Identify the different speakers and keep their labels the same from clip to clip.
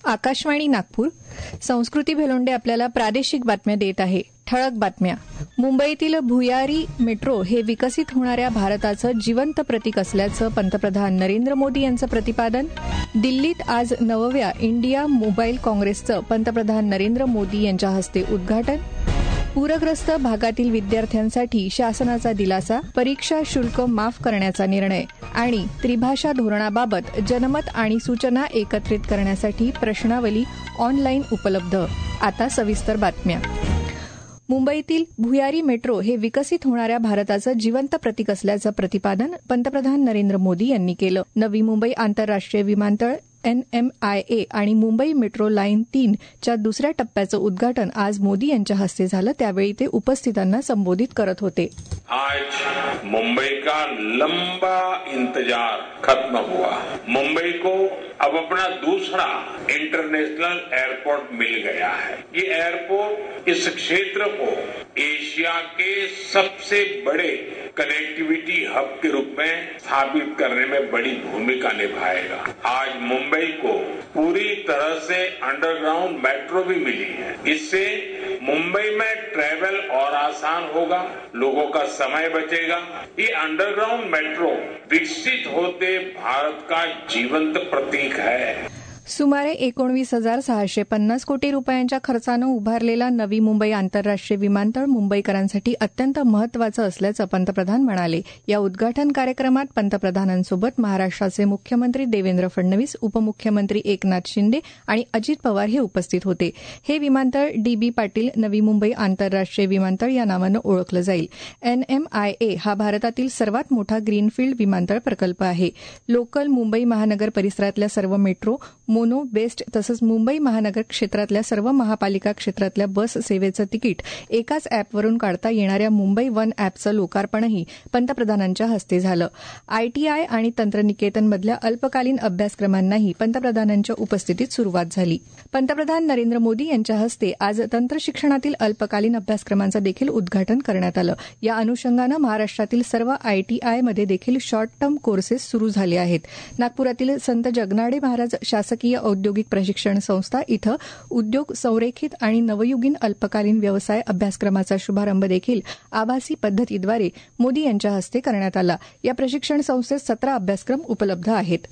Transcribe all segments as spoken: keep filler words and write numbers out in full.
Speaker 1: आकाशवाणी नागपूर. संस्कृती भेलोंडे आपल्याला प्रादेशिक बातम्या देत आहे. ठळक बातम्या. मुंबईतील भुयारी मेट्रो हे विकसित होणाऱ्या भारताचं जिवंत प्रतीक असल्याचं पंतप्रधान नरेंद्र मोदी यांचं प्रतिपादन. दिल्लीत आज नवव्या इंडिया मोबाईल काँग्रेसचं पंतप्रधान नरेंद्र मोदी यांच्या हस्ते उद्घाटन. पूरग्रस्त भागातील विद्यार्थ्यांसाठी शासनाचा दिलासा, परीक्षा शुल्क माफ करण्याचा निर्णय आणि त्रिभाषा धोरणाबाबत जनमत आणि सूचना एकत्रित करण्यासाठी प्रश्नावली ऑनलाईन उपलब्ध. आता सविस्तर बातम्या. मुंबईतील भुयारी मेट्रो हे विकसित होणाऱ्या भारताचं जिवंत प्रतीक असल्याचं प्रतिपादन पंतप्रधान नरेंद्र मोदी यांनी केलं. नवी मुंबई आंतरराष्ट्रीय विमानतळ एन एम आय ए आणि मुंबई मेट्रो लाईन तीन च्या दुसऱ्या टप्प्याचं उद्घाटन आज मोदी यांच्या हस्ते झालं. त्यावेळी ते उपस्थितांना संबोधित करत होते.
Speaker 2: आज मुंबई का लंबा इंतजार खत्म हुआ. मुंबई को अब अपना दूसरा इंटरनेशनल एयरपोर्ट मिल गया है. ये एयरपोर्ट इस क्षेत्र को एशिया के सबसे बड़े कनेक्टिविटी हब के रूप में स्थापित करने में बड़ी भूमिका निभाएगा. आज मुंबई को पूरी तरह से अंडरग्राउंड मेट्रो भी मिली है. इससे मुंबई में ट्रैवल और आसान होगा, लोगों का समय बचेगा. ये अंडरग्राउंड मेट्रो विकसित होते भारत का जीवंत प्रतीक है.
Speaker 1: सुमारे एकोणवीस हजार सहाशे पन्नास कोटी रुपयांच्या खर्चानं उभारलेला नवी मुंबई आंतरराष्ट्रीय विमानतळ मुंबईकरांसाठी अत्यंत महत्वाचं असल्याचं पंतप्रधान म्हणाले. या उद्घाटन कार्यक्रमात पंतप्रधानांसोबत महाराष्ट्राचे मुख्यमंत्री देवेंद्र फडणवीस, उपमुख्यमंत्री एकनाथ शिंदे आणि अजित पवार हे उपस्थित होते. हे विमानतळ डी बी पाटील नवी मुंबई आंतरराष्ट्रीय विमानतळ या नावानं ओळखलं जाईल. एन एम आय ए हा भारतातील सर्वात मोठा ग्रीनफील्ड विमानतळ प्रकल्प आहे. लोकल मुंबई महानगर परिसरातल्या सर्व मेट्रो, मोनो, बेस्ट तसंच मुंबई महानगर क्षेत्रातल्या सर्व महापालिका क्षेत्रातल्या बस सेवेचं तिकीट एकाच अॅपवरून काढता येणाऱ्या मुंबई वन अॅपचं लोकार्पणही पंतप्रधानांच्या हस्ते झालं. आयटीआय आणि तंत्रनिकेतनमधल्या अल्पकालीन अभ्यासक्रमांनाही पंतप्रधानांच्या उपस्थितीत सुरुवात झाली. पंतप्रधान नरेंद्र मोदी यांच्या हस्ते आज तंत्रशिक्षणातील अल्पकालीन अभ्यासक्रमांचं देखील उद्घाटन करण्यात आलं. या अनुषंगानं महाराष्ट्रातील सर्व आयटीआयमध्ये देखील शॉर्ट टर्म कोर्सेस सुरू झाले आहेत. नागपुरातील संत जगनाडे महाराज शासकीय औद्योगिक प्रशिक्षण संस्था इथं उद्योग संरेखित आणि नवयुगीन अल्पकालीन व्यवसाय अभ्यासक्रमाचा शुभारंभ देखील आभासी पद्धतीद्वारे मोदी यांच्या हस्ते करण्यात आला. या प्रशिक्षण संस्थेत सतरा अभ्यासक्रम उपलब्ध आहेत.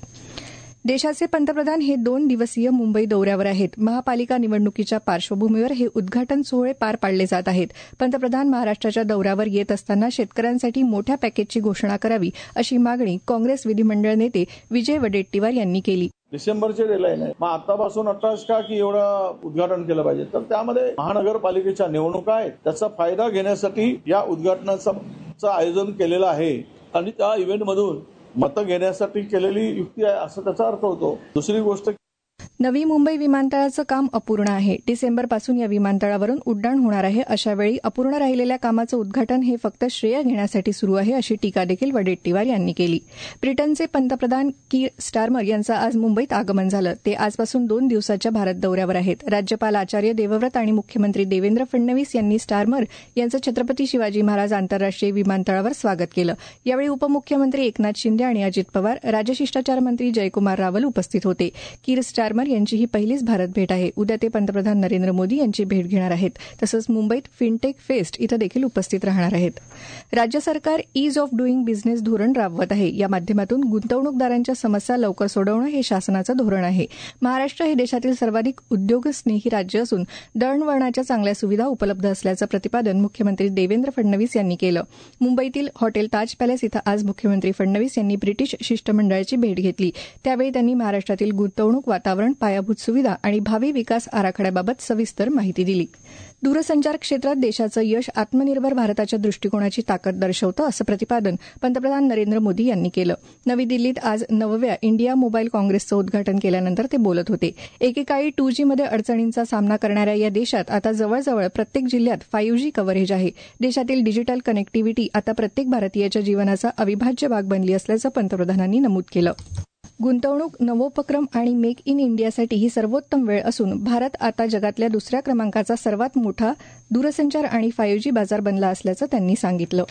Speaker 1: देशाचे पंतप्रधान हे दोन दिवसीय मुंबई दौऱ्यावर आहेत. महापालिका निवडणुकीच्या पार्श्वभूमीवर हे उद्घाटन सोहळे पार पाडले जात आहेत. पंतप्रधान महाराष्ट्राच्या दौऱ्यावर येत असताना शेतकऱ्यांसाठी मोठ्या पॅकेजची घोषणा करावी अशी मागणी काँग्रेस विधिमंडळ नेते विजय वडेट्टीवार यांनी केली.
Speaker 3: डिसेंबरचे डेडलाईन आहे, मग आतापासून अठ्ठावीस का की एवढं उद्घाटन केलं पाहिजे. तर त्यामध्ये महानगरपालिकेच्या निवडणुका आहेत, त्याचा फायदा घेण्यासाठी या उद्घाटनाचं आयोजन केलेलं आहे आणि त्या इव्हेंटमधून मतं घेण्यासाठी केलेली युक्ती आहे असं त्याचा अर्थ होतो. दुसरी गोष्ट,
Speaker 1: नवी मुंबई विमानतळाचं काम अपूर्ण आहे. डिसेंबरपासून या विमानतळावरून उड्डाण होणार आहे. अशावेळी अपूर्ण राहिलेल्या कामाचं उद्घाटन हे फक्त श्रेय घेण्यासाठी सुरू आहे अशी टीका देखील वडेट्टीवार यांनी केली. ब्रिटनचे पंतप्रधान कीर स्टारमर यांचं आज मुंबईत आगमन झालं. ते आजपासून दोन दिवसाच्या भारत दौऱ्यावर आहेत. राज्यपाल आचार्य देवव्रत आणि मुख्यमंत्री देवेंद्र फडणवीस यांनी स्टारमर यांचं छत्रपती शिवाजी महाराज आंतरराष्ट्रीय विमानतळावर स्वागत केलं. यावेळी उपमुख्यमंत्री एकनाथ शिंदे आणि अजित पवार, राजशिष्टाचार मंत्री जयकुमार रावल उपस्थित होते. कीर स्टारमर यांची ही पहिलीच भारत भेट आहे. उद्या ते पंतप्रधान नरेंद्र मोदी यांची भेट घेणार आहेत. तसंच मुंबईत फिनटेक फेस्ट इथं देखील उपस्थित राहणार आहेत. राज्य सरकार ईज ऑफ डुईंग बिझनेस धोरण राबवत आहे. या माध्यमातून गुंतवणूकदारांच्या समस्या लवकर सोडवणं हे शासनाचं धोरण आहे. महाराष्ट्र हे देशातील सर्वाधिक उद्योगस्नेही राज्य असून दळणवळणाच्या चांगल्या सुविधा उपलब्ध असल्याचं प्रतिपादन मुख्यमंत्री देवेंद्र फडणवीस यांनी केलं. मुंबईतील हॉटेल ताज पॅलेस इथं आज मुख्यमंत्री फडणवीस यांनी ब्रिटिश शिष्टमंडळाची भेट घेतली. त्यावेळी त्यांनी महाराष्ट्रातील गुंतवणूक वातावरण, पायाभूत सुविधा आणि भावी विकास आराखड्याबाबत सविस्तर माहिती दिली. दूरसंचार क्षेत्रात देशाचं यश आत्मनिर्भर भारताच्या दृष्टिकोनाची ताकद दर्शवतं असं प्रतिपादन पंतप्रधान नरेंद्र मोदी यांनी केलं. नवी दिल्लीत आज नवव्या इंडिया मोबाईल काँग्रेसचं उद्घाटन केल्यानंतर ते बोलत होते. एकेकाळी टू जी मध्ये अडचणींचा सामना करणाऱ्या या देशात आता जवळजवळ प्रत्येक जिल्ह्यात फाईव्ह जी कव्हरेज आहे. देशातील डिजिटल कनेक्टिव्हिटी आता प्रत्येक भारतीयाच्या जीवनाचा अविभाज्य भाग बनली असल्याचं पंतप्रधानांनी नमूद केलं. गुंतवणूक, नवोपक्रम आणि मेक इन इंडियासाठी ही सर्वोत्तम वेळ असून भारत आता जगातल्या दुसऱ्या क्रमांकाचा सर्वात मोठा दूरसंचार आणि फाईव्ह जी बाजार बनला असल्याचं त्यांनी सांगितलं.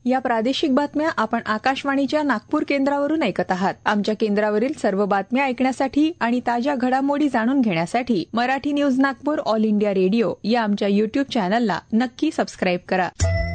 Speaker 4: या प्रादेशिक बातम्या आपण आकाशवाणीच्या नागपूर केंद्रावरून ऐकत आहात. आमच्या केंद्रावरील सर्व बातम्या ऐकण्यासाठी आणि ताज्या घडामोडी जाणून घेण्यासाठी Marathi news Nagpur all India radio या आमच्या युट्यूब चॅनलला नक्की सबस्क्राईब करा.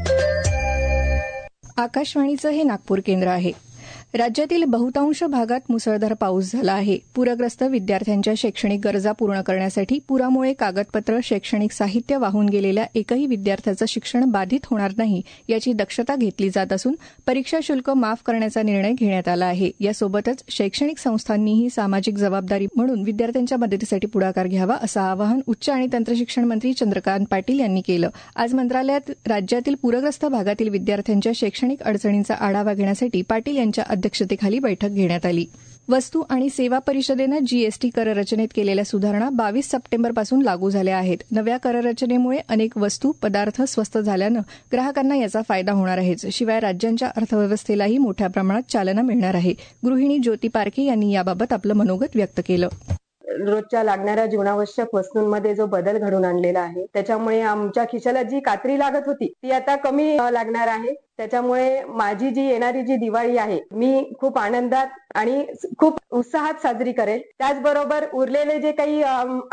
Speaker 1: आकाशवाणीचं हे नागपूर केंद्र आहे. राज्यातील बहुतांश भागात मुसळधार पाऊस झाला आहे. पूरग्रस्त विद्यार्थ्यांच्या शैक्षणिक गरजा पूर्ण करण्यासाठी पुरामुळे कागदपत्र, शैक्षणिक साहित्य वाहून गेलेल्या एकही विद्यार्थ्याचं शिक्षण बाधित होणार नाही याची दक्षता घेतली जात असून परीक्षा शुल्क माफ करण्याचा निर्णय घेण्यात आला आहे. यासोबतच शैक्षणिक संस्थांनीही सामाजिक जबाबदारी म्हणून विद्यार्थ्यांच्या मदतीसाठी पुढाकार घ्यावा असं आवाहन उच्च आणि तंत्रशिक्षण मंत्री चंद्रकांत पाटील यांनी केलं. आज मंत्रालयात राज्यातील पूरग्रस्त भागातील विद्यार्थ्यांच्या शैक्षणिक अडचणींचा आढावा घेण्यासाठी पाटील यांच्या अध्यक्षतेखाली बैठक घेण्यात आली. वस्तू आणि सेवा परिषदेनं जीएसटी कररचनेत केलेल्या सुधारणा बावीस सप्टेंबरपासून लागू झाल्या आहेत. नव्या कररचनेमुळे अनेक वस्तू, पदार्थ स्वस्त झाल्यानं ग्राहकांना याचा फायदा होणार आहेच. शिवाय राज्यांच्या अर्थव्यवस्थेलाही मोठ्या प्रमाणात चालना मिळणार आहे. गृहिणी ज्योती पारखे यांनी याबाबत आपलं मनोगत व्यक्त केलं.
Speaker 5: रोजच्या लागणाऱ्या जीवनावश्यक वस्तूंमध्ये जो बदल घडून आणलेला आहे त्याच्यामुळे आमच्या खिशाला जी कात्री लागत होती ती आता कमी लागणार आहे. त्याच्यामुळे माझी जी येणारी जी दिवाळी आहे मी खूप आनंदात आणि खूप उत्साहात साजरी करेल. त्याचबरोबर उरलेले जे काही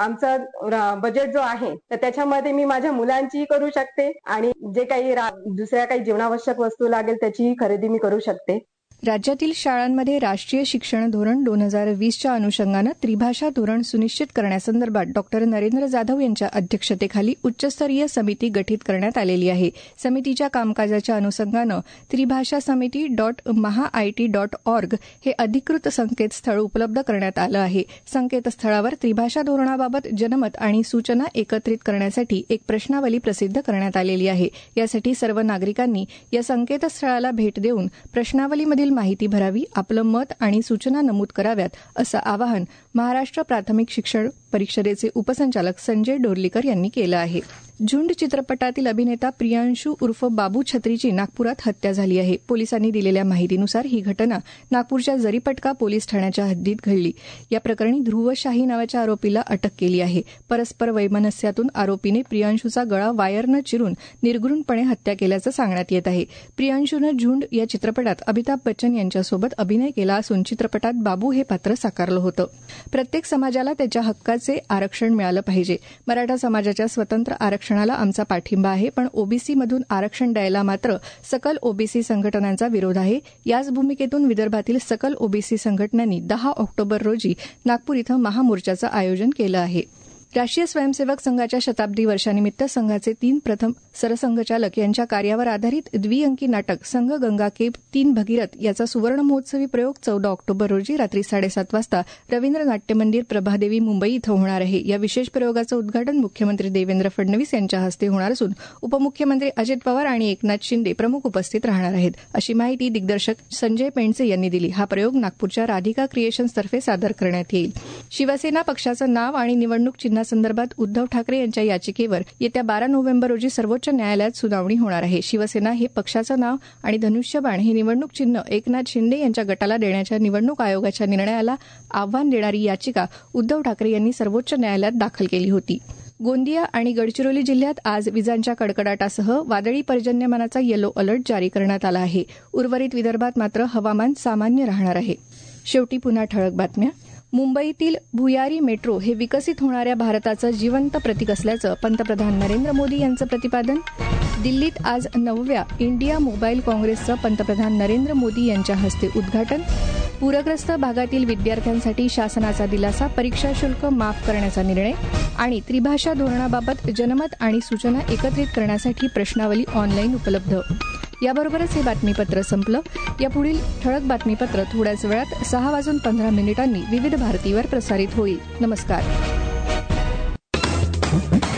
Speaker 5: आमचं बजेट जो आहे तर त्याच्यामध्ये मी माझ्या मुलांची करू शकते आणि जे काही दुसऱ्या काही जीवनावश्यक वस्तू लागेल त्याची खरेदी मी करू शकते.
Speaker 1: राज्यातील शाळांमध्ये राष्ट्रीय शिक्षण धोरण दोन हजार वीसच्या अनुषंगानं त्रिभाषा धोरण सुनिश्चित करण्यासंदर्भात डॉक्टर नरेंद्र जाधव यांच्या अध्यक्षतेखाली उच्चस्तरीय समिती गठीत करण्यात आलेली आहे. समितीच्या कामकाजाच्या अनुषंगानं त्रिभाषा समिती डॉट महाआयटी डॉट ऑर्ग हे अधिकृत संकेतस्थळ उपलब्ध करण्यात आलं आहे. संकेतस्थळावर त्रिभाषा धोरणाबाबत जनमत आणि सूचना एकत्रित करण्यासाठी एक प्रश्नावली प्रसिद्ध करण्यात आलेली आहे. यासाठी सर्व नागरिकांनी या संकेतस्थळाला भेट देऊन प्रश्नावलीमधील माहिती भरावी, आपलं मत आणि सूचना नमूद कराव्यात असं आवाहन महाराष्ट्र प्राथमिक शिक्षण परिषदेचे उपसंचालक संजय डोरलीकर यांनी केलं आहे. झुंड चित्रपटातील अभिनेता प्रियांशू उर्फ बाबू छत्रीची नागपुरात हत्या झाली आहे. पोलिसांनी दिलेल्या माहितीनुसार ही घटना नागपूरच्या जरीपटका पोलीस ठाण्याच्या हद्दीत घडली. या प्रकरणी ध्रुव शाही नावाच्या आरोपीला अटक केली आहे. परस्पर वैमनस्यातून आरोपीने प्रियांशूचा गळा वायरनं चिरून निर्घृणपणे हत्या केल्याचं सांगण्यात येत आहे. प्रियांशूनं झुंड या चित्रपटात अमिताभ बच्चन यांच्यासोबत अभिनय केला असून चित्रपटात बाबू हे पात्र साकारलं होतं. प्रत्येक समाजाला त्याच्या हक्काचे आरक्षण मिळालं पाहिजे. मराठा समाजाच्या स्वतंत्र आरक्षणाला आमचा पाठिंबा आहे, पण ओबीसीमधून आरक्षण द्यायला मात्र सकल ओबीसी संघटनांचा विरोध आहे. याच भूमिकेतून विदर्भातील सकल ओबीसी संघटनांनी दहा ऑक्टोबर रोजी नागपूर इथं महामोर्चाचं आयोजन केलं आहे. राष्ट्रीय स्वयंसेवक संघाच्या शताब्दी वर्षानिमित्त संघाचे तीन प्रथम सरसंघचालक यांच्या कार्यावर आधारित द्विअंकी नाटक संघ गंगाकेब तीन भगीरथ याचा सुवर्ण महोत्सवी प्रयोग चौदा ऑक्टोबर रोजी रात्री साडेसात वाजता रवींद्र नाट्य मंदिर प्रभादेवी मुंबई इथं होणार आहे. या विशेष प्रयोगाचं उद्घाटन मुख्यमंत्री देवेंद्र फडणवीस यांच्या हस्ते होणार असून उपमुख्यमंत्री अजित पवार आणि एकनाथ शिंदे प्रमुख उपस्थित राहणार आहेत, अशी माहिती दिग्दर्शक संजय पेंडसे यांनी दिली. हा प्रयोग नागपूरच्या राधिका क्रिएशन्सतर्फे सादर करण्यात येईल. शिवसेना पक्षाचं नाव आणि निवडणूक चिन्हासंदर्भात उद्धव ठाकरे यांच्या याचिकेवर येत्या बारा नोव्हेंबर रोजी सर्वोच्च न्यायालयात सुनावणी होणार आहे. शिवसेना हे पक्षाचं नाव आणि धनुष्यबाण हे निवडणूक चिन्ह एकनाथ शिंदे यांच्या गटाला देण्याच्या निवडणूक आयोगाच्या निर्णयाला आव्हान देणारी याचिका उद्धव ठाकरे यांनी सर्वोच्च न्यायालयात दाखल केली होती. गोंदिया आणि गडचिरोली जिल्ह्यात आज विजांच्या कडकडाटासह वादळी पर्जन्यमानाचा येलो अलर्ट जारी करण्यात आला आहे. उर्वरित विदर्भात मात्र हवामान सामान्य राहणार आहे. शेवटी पुन्हा ठळक बातम्या. मुंबईतील भुयारी मेट्रो हे विकसित होणाऱ्या भारताचं जिवंत प्रतीक असल्याचं पंतप्रधान नरेंद्र मोदी यांचं प्रतिपादन. दिल्लीत आज नवव्या इंडिया मोबाईल काँग्रेसचं पंतप्रधान नरेंद्र मोदी यांच्या हस्ते उद्घाटन. पूरग्रस्त भागातील विद्यार्थ्यांसाठी शासनाचा दिलासा, परीक्षा शुल्क माफ करण्याचा निर्णय आणि त्रिभाषा धोरणाबाबत जनमत आणि सूचना एकत्रित करण्यासाठी प्रश्नावली ऑनलाईन उपलब्ध. याबरोबरच हे बातमीपत्र संपलं. यापुढील ठळक बातमीपत्र थोड्याच वेळात सहा वाजून पंधरा मिनिटांनी विविध भारतीवर प्रसारित होईल. नमस्कार.